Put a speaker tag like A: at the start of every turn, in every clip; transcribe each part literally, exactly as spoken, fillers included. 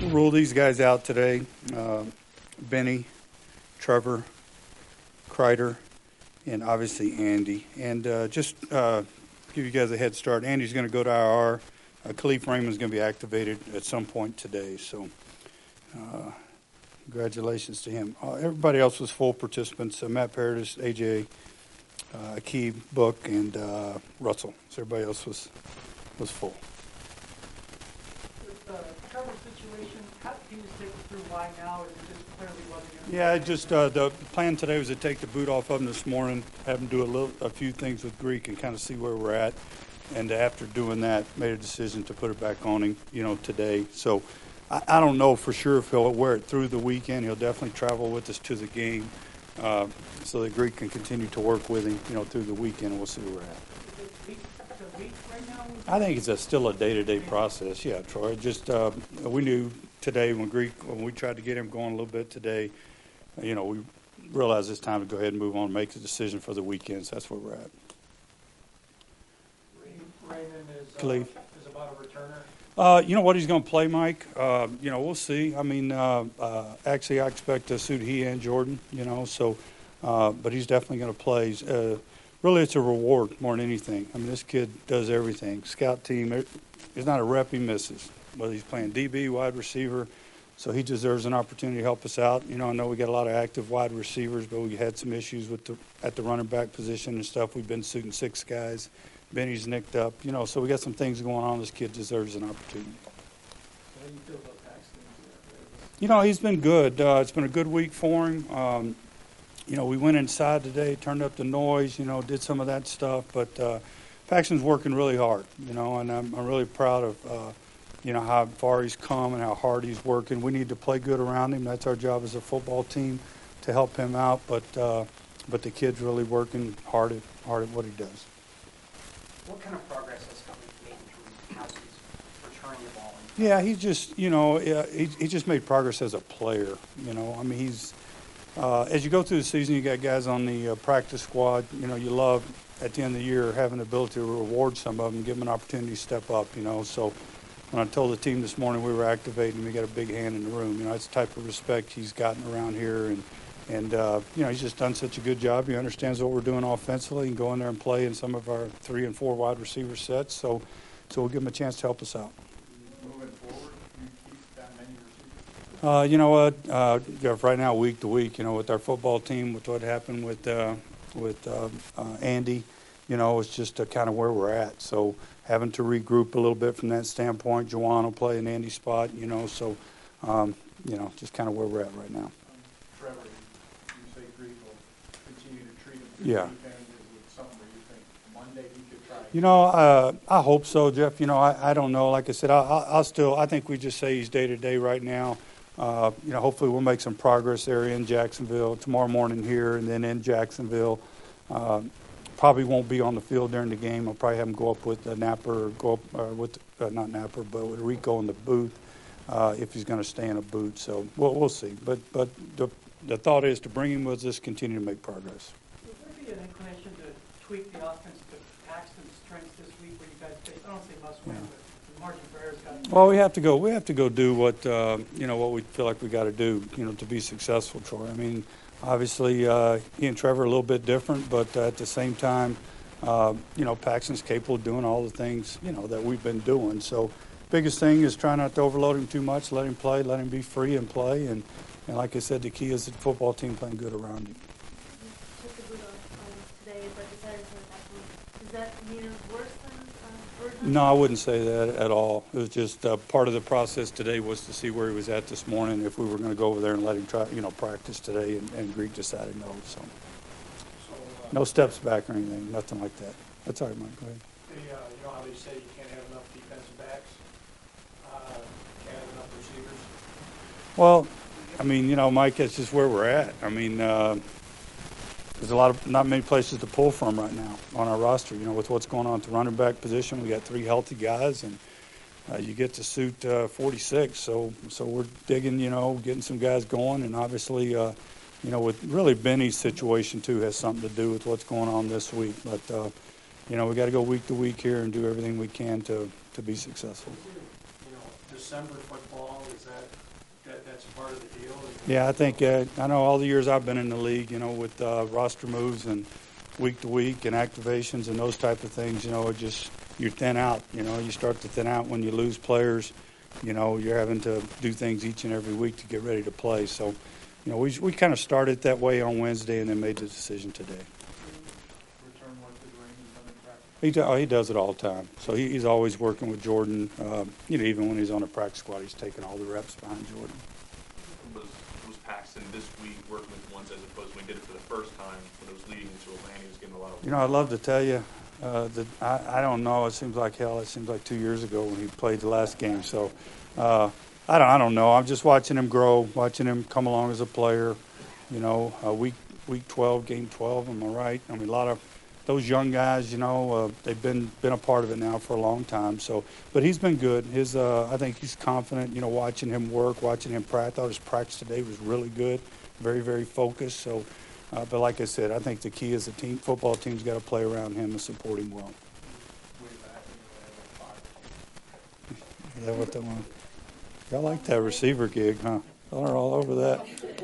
A: rule these guys out today. Uh, Benny, Trevor, Kreider, and obviously Andy. And uh, just uh, give you guys a head start. Andy's going to go to I R. Uh, Khalif Raymond's going to be activated at some point today. So uh, congratulations to him. Uh, everybody else was full participants. Uh, Matt Paradis, A J, uh, Akeem, Book, and uh, Russell. So everybody else was was full.
B: With the Trevor situation, how can you just take us through why now? Is it just clearly wasn't going to
A: Yeah, just uh, the plan today was to take the boot off of him this morning, have him do a little, a few things with Greek, and kind of see where we're at. And after doing that, made a decision to put it back on him, you know, today. So I, I don't know for sure if he'll wear it through the weekend. He'll definitely travel with us to the game, uh, so that Greek can continue to work with him, you know, through the weekend. And we'll see where we're at.
B: Is it week to week right now?
A: I think it's a, still a day-to-day process. Yeah, Troy. Just uh, we knew today when Greek when we tried to get him going a little bit today, you know, we realized it's time to go ahead and move on and make the decision for the weekends. That's where we're at.
B: Raymond is, uh,
A: Khalif.
B: is about a returner.
A: Uh, you know what he's going to play, Mike? Uh, you know, we'll see. I mean, uh, uh, actually, I expect to suit he and Jordan, you know, so, uh, but he's definitely going to play. Uh, really, it's a reward more than anything. I mean, this kid does everything. Scout team, there's not a rep he misses, whether he's playing D B, wide receiver, so he deserves an opportunity to help us out. You know, I know we got a lot of active wide receivers, but we had some issues with the, at the running back position and stuff. We've been suiting six guys. Benny's nicked up, you know, so we got some things going on. This kid deserves an opportunity.
B: How do you feel about Paxton?
A: You know, he's been good. Uh, it's been a good week for him. Um, you know, we went inside today, turned up the noise, you know, did some of that stuff. But uh, Paxton's working really hard, you know, and I'm, I'm really proud of, uh, you know, how far he's come and how hard he's working. We need to play good around him. That's our job as a football team, to help him out. But uh, but the kid's really working hard at, hard at what he does.
C: What kind of progress has Khalif made in terms of how he's returning the ball?
A: Yeah, he's just, you know, he, he just made progress as a player. You know, I mean, he's, uh, as you go through the season, you got guys on the uh, practice squad. You know, you love at the end of the year having the ability to reward some of them, give them an opportunity to step up, you know. So when I told the team this morning we were activating, we got a big hand in the room. You know, that's the type of respect he's gotten around here. And, And, uh, you know, he's just done such a good job. He understands what we're doing offensively and go in there and play in some of our three and four wide receiver sets. So so we'll give him a chance to help us out.
D: Moving forward, you keep that many receivers?
A: Uh, you know what, uh, Jeff, right now, week to week, you know, with our football team, with what happened with uh, with uh, uh, Andy, you know, it's just uh, kind of where we're at. So having to regroup a little bit from that standpoint. Juwan will play in Andy's spot, you know, so, um, you know, just kind of where we're at right now.
D: Trevor, you say Greek will continue to treat him through
A: Yeah.
D: the weekend. Is it something where you think Monday he could try?
A: You know, uh, I hope so, Jeff. You know, I, I don't know. Like I said, I, I, I'll still. I think we just say he's day to day right now. Uh, you know, hopefully we'll make some progress there in Jacksonville tomorrow morning here, and then in Jacksonville. Uh, probably won't be on the field during the game. I'll probably have him go up with uh, Napper or go up uh, with uh, not Napper, but with Rico in the booth uh, if he's going to stay in a boot. So we'll we'll see. But but the the thought is to bring him with us, continue to make progress.
B: Would there be an inclination to tweak the offense to Paxton's strengths this week where you guys face, I don't say must win,
A: Yeah.
B: but the margin for error's got to
A: Well, we have to go. We have to go do what uh, you know what we feel like we got to do, you know, to be successful, Troy. I mean, obviously, uh, he and Trevor are a little bit different, but uh, at the same time, uh, you know, Paxton's capable of doing all the things you know that we've been doing. So, biggest thing is try not to overload him too much. Let him play. Let him be free and play. And, and like I said, the key is the football team playing good around him.
E: Took the boot off um, today, but decided to put it back on. Does that mean it's worse than uh, Virgil?
A: No, I wouldn't say that at all. It was just uh, part of the process today was to see where he was at this morning, if we were going to go over there and let him try, you know, practice today, and, and Greek decided no. So
D: So, uh,
A: no steps back or anything, nothing like that. That's all right, Mike. Go ahead.
D: the, uh, you know how they say you can't have enough defensive backs? Uh, can't have enough receivers?
A: Well, I mean, you know, Mike, that's just where we're at. I mean, uh, there's a lot of not many places to pull from right now on our roster. You know, with what's going on at the running back position, we got three healthy guys, and uh, you get to suit uh, forty-six. So, so we're digging, you know, getting some guys going, and obviously, uh, you know, with really Benny's situation too has something to do with what's going on this week. But uh, you know, we got to go week to week here and do everything we can to to be successful.
D: You know, December football, is that, that, that's part of the deal? Is it-
A: Yeah, I think, uh, I know all the years I've been in the league, you know, with uh, roster moves and week to week and activations and those type of things, you know, it just, you thin out, you know, you start to thin out when you lose players. You know, you're having to do things each and every week to get ready to play. So, you know, we we kind of started that way on Wednesday and then made the decision today.
D: Return work with Raymond on the practice?
A: He, do- oh, he does it all the time. So he, he's always working with Jordan. Um, you know, even when he's on the practice squad, he's taking all the reps behind Jordan.
F: Was, was Paxton this week working with ones as opposed to when he did it for the first time when it was leading into Atlanta? He was getting a lot of.
A: You know, I'd love to tell you uh, that I, I don't know. It seems like hell. It seems like two years ago when he played the last game. So uh, I don't. I don't know. I'm just watching him grow, watching him come along as a player. You know, uh, week week twelve, game twelve. Am I right? I mean, a lot of those young guys. You know, uh, they've been been a part of it now for a long time. So, but he's been good. His, uh, I think he's confident. You know, watching him work, watching him practice. I thought his practice today was really good. Very, very focused. So. Uh, but like I said, I think the key is the team, football team's got to play around him and support him well.
D: Way back, you know,
A: Is that what they want? Y'all like that receiver gig, huh? Y'all are all over that.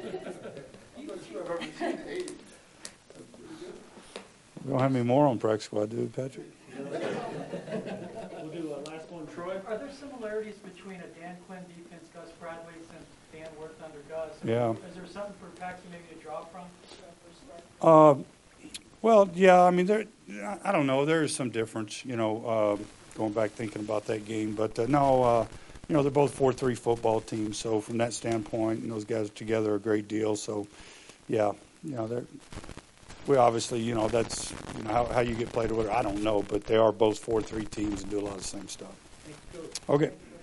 A: We don't have any more on practice squad, do we, Patrick?
B: We'll do a last one, Troy. Are there similarities between a Dan Quinn defense, Gus Bradley, since Dan worked under Gus?
A: Yeah.
B: Is there something for Paxton maybe to draw from?
A: Uh, well, yeah, I mean, there. I don't know. There is some difference, you know, uh, going back thinking about that game. But uh, no, uh, you know, they're both four three football teams. So from that standpoint, and those guys together a great deal. So, yeah, you know, they're. We obviously, you know, that's you know how, how you get played or whatever. I don't know, but they are both four three teams and do a lot of the same stuff. Okay.